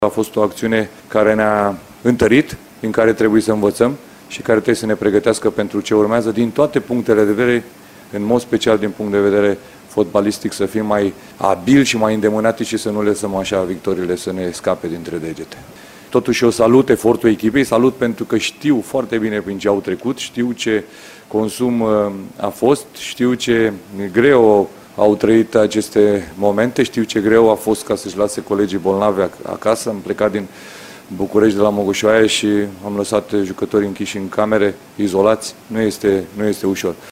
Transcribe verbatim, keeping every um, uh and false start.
A fost o acțiune care ne-a întărit, din care trebuie să învățăm și care trebuie să ne pregătească pentru ce urmează din toate punctele de vedere, în mod special din punct de vedere fotbalistic, să fim mai abili și mai îndemânati și să nu lăsăm așa victoriile să ne scape dintre degete. Totuși eu salut efortul echipei, salut pentru că știu foarte bine prin ce au trecut, știu ce consum a fost, știu ce greu au trăit aceste momente, știu ce greu a fost ca să-și lase colegii bolnavi acasă. Am plecat din București de la Mogoșoaia și am lăsat jucătorii închiși în camere, izolați. Nu este, nu este ușor.